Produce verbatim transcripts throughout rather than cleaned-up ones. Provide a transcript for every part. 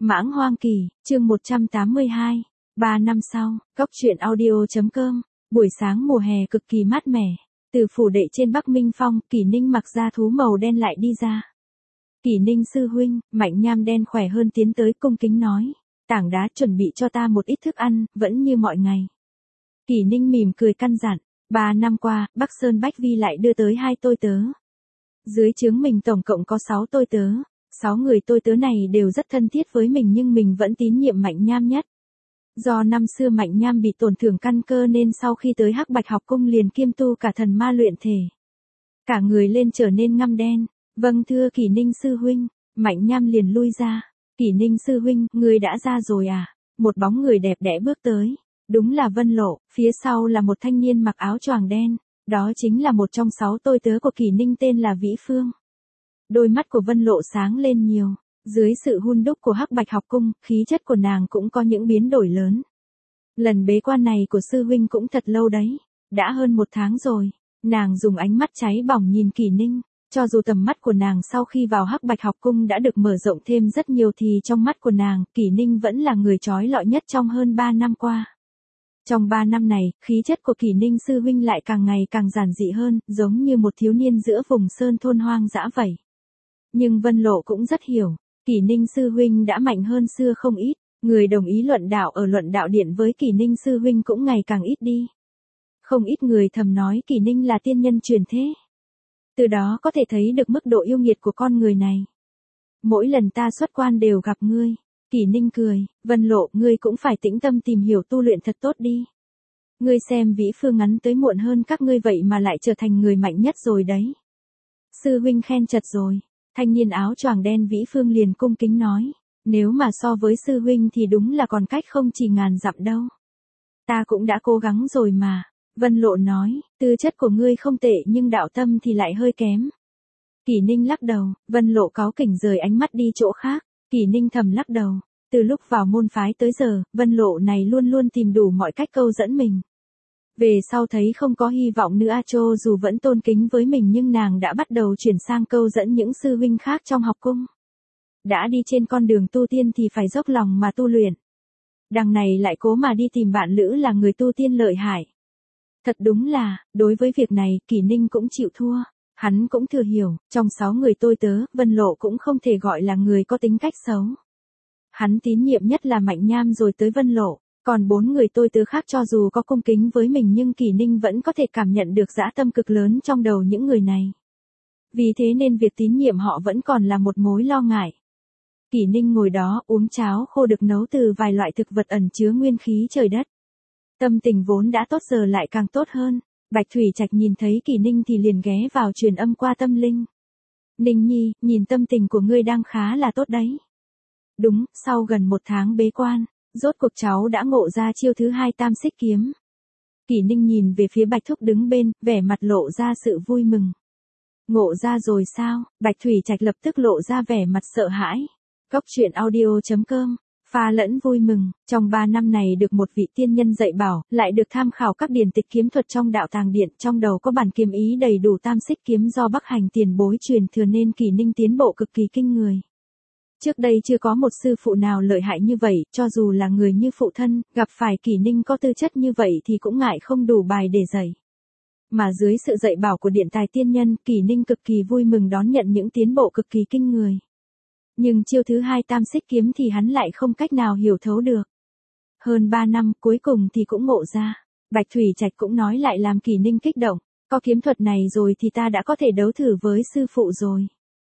Mãng Hoang Kỳ, chương một trăm tám mươi hai. Ba năm sau, Cóc truyện audio.com, buổi sáng mùa hè cực kỳ mát mẻ. Từ phủ đệ trên Bắc Minh Phong, Kỷ Ninh mặc da thú màu đen lại đi ra. Kỷ Ninh sư huynh, Mạnh Nham đen khỏe hơn tiến tới cung kính nói. Tảng đá chuẩn bị cho ta một ít thức ăn, vẫn như mọi ngày. Kỷ Ninh mỉm cười căn dặn. Ba năm qua, Bắc Sơn Bách Vi lại đưa tới hai tôi tớ. Dưới trướng mình tổng cộng có sáu tôi tớ. Sáu người tôi tớ này đều rất thân thiết với mình nhưng mình vẫn tín nhiệm Mạnh Nham nhất. Do năm xưa Mạnh Nham bị tổn thương căn cơ nên sau khi tới Hắc Bạch học cung liền kiêm tu cả thần ma luyện thể. Cả người lên trở nên ngăm đen. Vâng thưa Kỷ Ninh sư huynh, Mạnh Nham liền lui ra. Kỷ Ninh sư huynh, ngươi đã ra rồi à? Một bóng người đẹp đẽ bước tới. Đúng là Vân Lộ, phía sau là một thanh niên mặc áo choàng đen. Đó chính là một trong sáu tôi tớ của Kỷ Ninh tên là Vĩ Phương. Đôi mắt của Vân Lộ sáng lên nhiều. Dưới sự hun đúc của Hắc Bạch học cung, khí chất của nàng cũng có những biến đổi lớn. Lần bế quan này của sư huynh cũng thật lâu đấy. Đã hơn một tháng rồi. Nàng dùng ánh mắt cháy bỏng nhìn Kỷ Ninh. Cho dù tầm mắt của nàng sau khi vào Hắc Bạch học cung đã được mở rộng thêm rất nhiều thì trong mắt của nàng, Kỷ Ninh vẫn là người chói lọi nhất trong hơn ba năm qua. Trong ba năm này, khí chất của Kỷ Ninh sư huynh lại càng ngày càng giản dị hơn, giống như một thiếu niên giữa vùng sơn thôn hoang dã vậy. Nhưng Vân Lộ cũng rất hiểu, Kỷ Ninh sư huynh đã mạnh hơn xưa không ít, người đồng ý luận đạo ở luận đạo điện với Kỷ Ninh sư huynh cũng ngày càng ít đi. Không ít người thầm nói Kỷ Ninh là tiên nhân truyền thế. Từ đó có thể thấy được mức độ yêu nghiệt của con người này. Mỗi lần ta xuất quan đều gặp ngươi. Kỷ Ninh cười, Vân Lộ, ngươi cũng phải tĩnh tâm tìm hiểu tu luyện thật tốt đi. Ngươi xem Vĩ Phương ngắn tới muộn hơn các ngươi vậy mà lại trở thành người mạnh nhất rồi đấy. Sư huynh khen chật rồi. Thanh niên áo choàng đen Vĩ Phương liền cung kính nói. Nếu mà so với sư huynh thì đúng là còn cách không chỉ ngàn dặm đâu. Ta cũng đã cố gắng rồi mà. Vân Lộ nói, tư chất của ngươi không tệ nhưng đạo tâm thì lại hơi kém. Kỷ Ninh lắc đầu, Vân Lộ cáu kỉnh rời ánh mắt đi chỗ khác. Kỷ Ninh thầm lắc đầu, từ lúc vào môn phái tới giờ, Vân Lộ này luôn luôn tìm đủ mọi cách câu dẫn mình. Về sau thấy không có hy vọng nữa, cho dù vẫn tôn kính với mình nhưng nàng đã bắt đầu chuyển sang câu dẫn những sư huynh khác trong học cung. Đã đi trên con đường tu tiên thì phải dốc lòng mà tu luyện. Đằng này lại cố mà đi tìm bạn lữ là người tu tiên lợi hại. Thật đúng là, đối với việc này, Kỷ Ninh cũng chịu thua. Hắn cũng thừa hiểu, trong sáu người tôi tớ, Vân Lộ cũng không thể gọi là người có tính cách xấu. Hắn tín nhiệm nhất là Mạnh Nham rồi tới Vân Lộ, còn bốn người tôi tớ khác cho dù có cung kính với mình nhưng Kỷ Ninh vẫn có thể cảm nhận được dã tâm cực lớn trong đầu những người này. Vì thế nên việc tín nhiệm họ vẫn còn là một mối lo ngại. Kỷ Ninh ngồi đó uống cháo khô được nấu từ vài loại thực vật ẩn chứa nguyên khí trời đất. Tâm tình vốn đã tốt giờ lại càng tốt hơn. Bạch Thủy Trạch nhìn thấy Kỷ Ninh thì liền ghé vào truyền âm qua tâm linh. Ninh nhi, nhìn tâm tình của ngươi đang khá là tốt đấy. Đúng, sau gần một tháng bế quan, rốt cuộc cháu đã ngộ ra chiêu thứ hai tam xích kiếm. Kỷ Ninh nhìn về phía Bạch Thúc đứng bên, vẻ mặt lộ ra sự vui mừng. Ngộ ra rồi sao? Bạch Thủy Trạch lập tức lộ ra vẻ mặt sợ hãi. Cóc truyện audio.com pha lẫn vui mừng, trong ba năm này được một vị tiên nhân dạy bảo, lại được tham khảo các điển tịch kiếm thuật trong đạo tàng điện, trong đầu có bản kiếm ý đầy đủ tam xích kiếm do Bắc Hành tiền bối truyền thừa nên Kỷ Ninh tiến bộ cực kỳ kinh người. Trước đây chưa có một sư phụ nào lợi hại như vậy, cho dù là người như phụ thân, gặp phải Kỷ Ninh có tư chất như vậy thì cũng ngại không đủ bài để dạy. Mà dưới sự dạy bảo của điện tài tiên nhân, Kỷ Ninh cực kỳ vui mừng đón nhận những tiến bộ cực kỳ kinh người. Nhưng chiêu thứ hai tam xích kiếm thì hắn lại không cách nào hiểu thấu được. Hơn ba năm cuối cùng thì cũng ngộ ra. Bạch Thủy Trạch cũng nói lại làm Kỷ Ninh kích động. Có kiếm thuật này rồi thì ta đã có thể đấu thử với sư phụ rồi.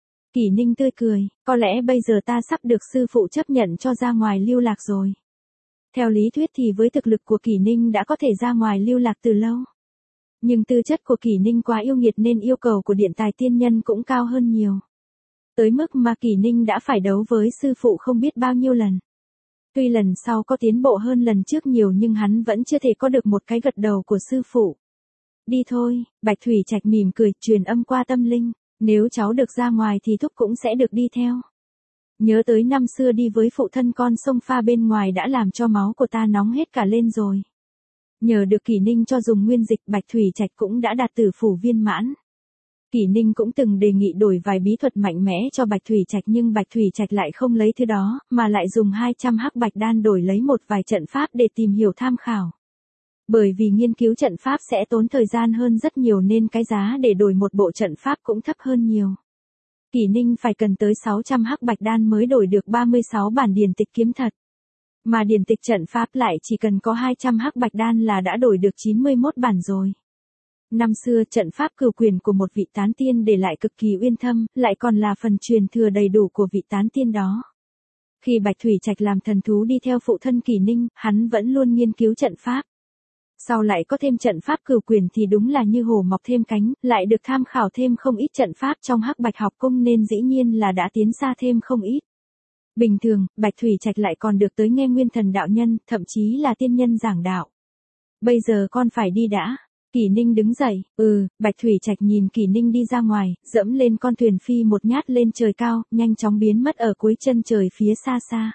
Kỷ Ninh tươi cười, có lẽ bây giờ ta sắp được sư phụ chấp nhận cho ra ngoài lưu lạc rồi. Theo lý thuyết thì với thực lực của Kỷ Ninh đã có thể ra ngoài lưu lạc từ lâu. Nhưng tư chất của Kỷ Ninh quá yêu nghiệt nên yêu cầu của điện tài tiên nhân cũng cao hơn nhiều. Tới mức mà Kỷ Ninh đã phải đấu với sư phụ không biết bao nhiêu lần. Tuy lần sau có tiến bộ hơn lần trước nhiều nhưng hắn vẫn chưa thể có được một cái gật đầu của sư phụ. Đi thôi, Bạch Thủy Trạch mỉm cười, truyền âm qua tâm linh, nếu cháu được ra ngoài thì thúc cũng sẽ được đi theo. Nhớ tới năm xưa đi với phụ thân con sông pha bên ngoài đã làm cho máu của ta nóng hết cả lên rồi. Nhờ được Kỷ Ninh cho dùng nguyên dịch, Bạch Thủy Trạch cũng đã đạt tử phủ viên mãn. Kỷ Ninh cũng từng đề nghị đổi vài bí thuật mạnh mẽ cho Bạch Thủy Trạch nhưng Bạch Thủy Trạch lại không lấy thứ đó, mà lại dùng hai trăm hắc bạch đan đổi lấy một vài trận pháp để tìm hiểu tham khảo. Bởi vì nghiên cứu trận pháp sẽ tốn thời gian hơn rất nhiều nên cái giá để đổi một bộ trận pháp cũng thấp hơn nhiều. Kỷ Ninh phải cần tới sáu trăm hắc bạch đan mới đổi được ba mươi sáu bản điển tịch kiếm thật. Mà điển tịch trận pháp lại chỉ cần có hai trăm hắc bạch đan là đã đổi được chín mươi mốt bản rồi. Năm xưa trận pháp cửu quyền của một vị tán tiên để lại cực kỳ uyên thâm, lại còn là phần truyền thừa đầy đủ của vị tán tiên đó. Khi Bạch Thủy Trạch làm thần thú đi theo phụ thân Kỷ Ninh, hắn vẫn luôn nghiên cứu trận pháp. Sau lại có thêm trận pháp cửu quyền thì đúng là như hổ mọc thêm cánh, lại được tham khảo thêm không ít trận pháp trong hắc bạch học cung nên dĩ nhiên là đã tiến xa thêm không ít. Bình thường, Bạch Thủy Trạch lại còn được tới nghe nguyên thần đạo nhân, thậm chí là tiên nhân giảng đạo. Bây giờ con phải đi đã. Kỷ Ninh đứng dậy, ừ, Bạch Thủy Trạch nhìn Kỷ Ninh đi ra ngoài, dẫm lên con thuyền phi một nhát lên trời cao, nhanh chóng biến mất ở cuối chân trời phía xa xa.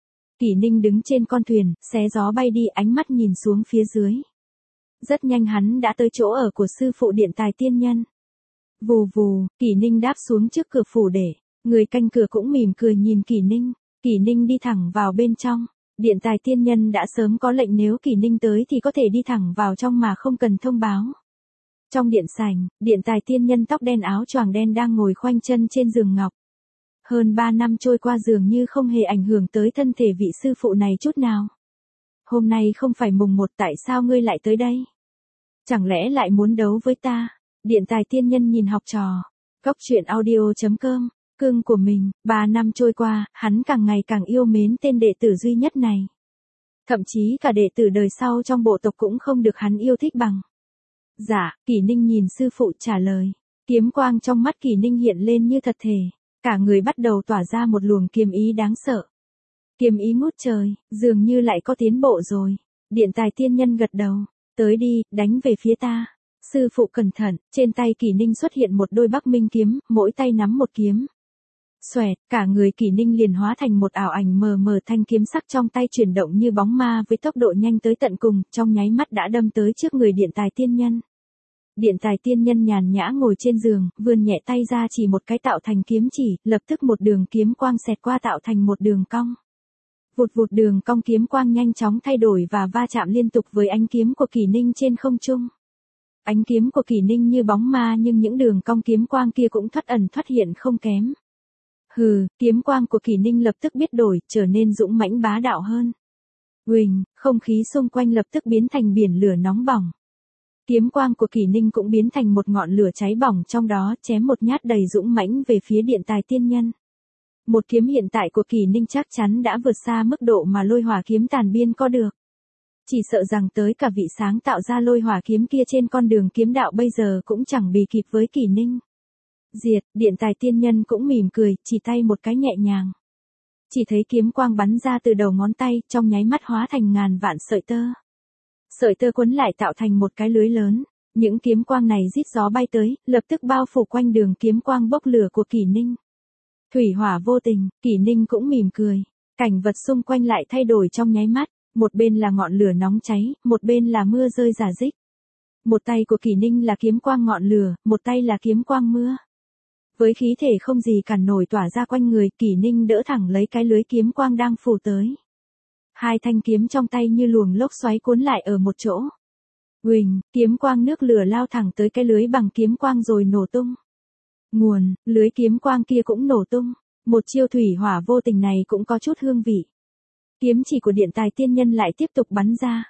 Kỷ Ninh đứng trên con thuyền, xé gió bay đi, ánh mắt nhìn xuống phía dưới. Rất nhanh hắn đã tới chỗ ở của sư phụ điện tài tiên nhân. Vù vù, Kỷ Ninh đáp xuống trước cửa phủ để, người canh cửa cũng mỉm cười nhìn Kỷ Ninh. Kỷ Ninh đi thẳng vào bên trong. Điện tài tiên nhân đã sớm có lệnh nếu Kỷ Ninh tới thì có thể đi thẳng vào trong mà không cần thông báo. Trong điện sảnh, điện tài tiên nhân tóc đen áo choàng đen đang ngồi khoanh chân trên giường ngọc. Hơn ba năm trôi qua dường như không hề ảnh hưởng tới thân thể vị sư phụ này chút nào. Hôm nay không phải mùng một, tại sao ngươi lại tới đây? Chẳng lẽ lại muốn đấu với ta? Điện tài tiên nhân nhìn học trò. Góc truyện audio chấm com. Cưng của mình, ba năm trôi qua, hắn càng ngày càng yêu mến tên đệ tử duy nhất này. Thậm chí cả đệ tử đời sau trong bộ tộc cũng không được hắn yêu thích bằng. Dạ, Kỷ Ninh nhìn sư phụ trả lời. Kiếm quang trong mắt Kỷ Ninh hiện lên như thật thể. Cả người bắt đầu tỏa ra một luồng kiếm ý đáng sợ. Kiếm ý ngút trời, dường như lại có tiến bộ rồi. Điện tài tiên nhân gật đầu. Tới đi, đánh về phía ta. Sư phụ cẩn thận, trên tay Kỷ Ninh xuất hiện một đôi Bắc Minh kiếm, mỗi tay nắm một kiếm. Xoẹt, cả người Kỷ Ninh liền hóa thành một ảo ảnh mờ mờ, thanh kiếm sắc trong tay chuyển động như bóng ma với tốc độ nhanh tới tận cùng, trong nháy mắt đã đâm tới trước người điện tài tiên nhân. Điện tài tiên nhân nhàn nhã ngồi trên giường, vươn nhẹ tay ra chỉ một cái tạo thành kiếm chỉ, lập tức một đường kiếm quang xẹt qua tạo thành một đường cong. Vụt vụt, đường cong kiếm quang nhanh chóng thay đổi và va chạm liên tục với ánh kiếm của Kỷ Ninh trên không trung. Ánh kiếm của Kỷ Ninh như bóng ma nhưng những đường cong kiếm quang kia cũng thoát ẩn thoát hiện không kém. Hừ, kiếm quang của Kỷ Ninh lập tức biết đổi, trở nên dũng mãnh bá đạo hơn. Uỳnh, không khí xung quanh lập tức biến thành biển lửa nóng bỏng. Kiếm quang của Kỷ Ninh cũng biến thành một ngọn lửa cháy bỏng, trong đó chém một nhát đầy dũng mãnh về phía điện tài tiên nhân. Một kiếm hiện tại của Kỷ Ninh chắc chắn đã vượt xa mức độ mà lôi hỏa kiếm tàn biên có được. Chỉ sợ rằng tới cả vị sáng tạo ra lôi hỏa kiếm kia trên con đường kiếm đạo bây giờ cũng chẳng bì kịp với Kỷ Ninh. Diệt, điện tài tiên nhân cũng mỉm cười, chỉ tay một cái nhẹ nhàng. Chỉ thấy kiếm quang bắn ra từ đầu ngón tay, trong nháy mắt hóa thành ngàn vạn sợi tơ. Sợi tơ quấn lại tạo thành một cái lưới lớn. Những kiếm quang này rít gió bay tới, lập tức bao phủ quanh đường kiếm quang bốc lửa của Kỷ Ninh. Thủy hỏa vô tình, Kỷ Ninh cũng mỉm cười. Cảnh vật xung quanh lại thay đổi trong nháy mắt. Một bên là ngọn lửa nóng cháy, một bên là mưa rơi rả rích. Một tay của Kỷ Ninh là kiếm quang ngọn lửa, một tay là kiếm quang mưa. Với khí thể không gì cản nổi tỏa ra quanh người, Kỷ Ninh đỡ thẳng lấy cái lưới kiếm quang đang phủ tới. Hai thanh kiếm trong tay như luồng lốc xoáy cuốn lại ở một chỗ. Uỳnh, kiếm quang nước lửa lao thẳng tới cái lưới bằng kiếm quang rồi nổ tung. Nguồn, lưới kiếm quang kia cũng nổ tung. Một chiêu thủy hỏa vô tình này cũng có chút hương vị. Kiếm chỉ của điện tài tiên nhân lại tiếp tục bắn ra.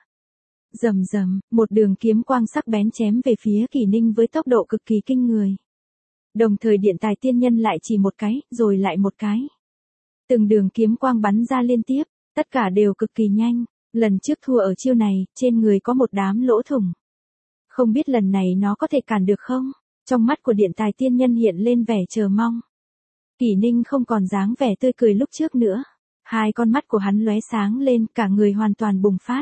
Rầm rầm, một đường kiếm quang sắc bén chém về phía Kỷ Ninh với tốc độ cực kỳ kinh người. Đồng thời điện tài tiên nhân lại chỉ một cái, rồi lại một cái. Từng đường kiếm quang bắn ra liên tiếp, tất cả đều cực kỳ nhanh. Lần trước thua ở chiêu này, trên người có một đám lỗ thủng. Không biết lần này nó có thể cản được không? Trong mắt của điện tài tiên nhân hiện lên vẻ chờ mong. Kỷ Ninh không còn dáng vẻ tươi cười lúc trước nữa. Hai con mắt của hắn lóe sáng lên, cả người hoàn toàn bùng phát.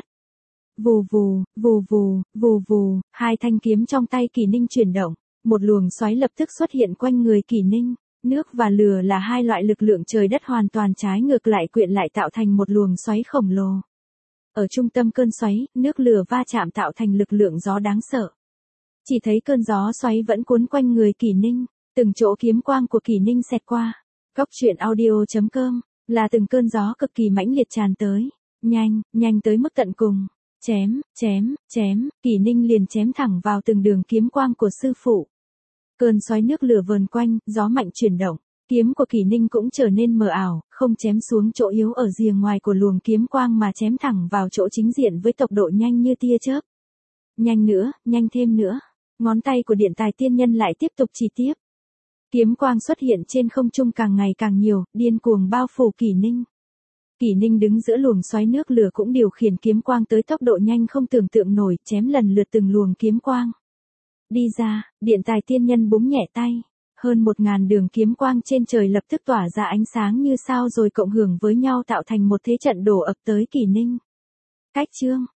Vù vù, vù vù, vù vù, hai thanh kiếm trong tay Kỷ Ninh chuyển động. Một luồng xoáy lập tức xuất hiện quanh người Kỷ Ninh. Nước và lửa là hai loại lực lượng trời đất hoàn toàn trái ngược lại quyện lại tạo thành một luồng xoáy khổng lồ. Ở trung tâm cơn xoáy, nước lửa va chạm tạo thành lực lượng gió đáng sợ. Chỉ thấy cơn gió xoáy vẫn cuốn quanh người Kỷ Ninh, từng chỗ kiếm quang của Kỷ Ninh xẹt qua. Góc truyện audio chấm com là từng cơn gió cực kỳ mãnh liệt tràn tới, nhanh, nhanh tới mức tận cùng. Chém, chém, chém, Kỷ Ninh liền chém thẳng vào từng đường kiếm quang của sư phụ. Cơn xoáy nước lửa vờn quanh, gió mạnh chuyển động, kiếm của Kỷ Ninh cũng trở nên mờ ảo, không chém xuống chỗ yếu ở rìa ngoài của luồng kiếm quang mà chém thẳng vào chỗ chính diện với tốc độ nhanh như tia chớp. Nhanh nữa, nhanh thêm nữa. Ngón tay của điện tài tiên nhân lại tiếp tục chỉ tiếp. Kiếm quang xuất hiện trên không trung càng ngày càng nhiều, điên cuồng bao phủ Kỷ Ninh. Kỷ Ninh đứng giữa luồng xoáy nước lửa cũng điều khiển kiếm quang tới tốc độ nhanh không tưởng tượng nổi, chém lần lượt từng luồng kiếm quang. Đi ra, điện tài tiên nhân búng nhẹ tay. Hơn một ngàn đường kiếm quang trên trời lập tức tỏa ra ánh sáng như sao rồi cộng hưởng với nhau tạo thành một thế trận đổ ập tới Kỷ Ninh. Cách chương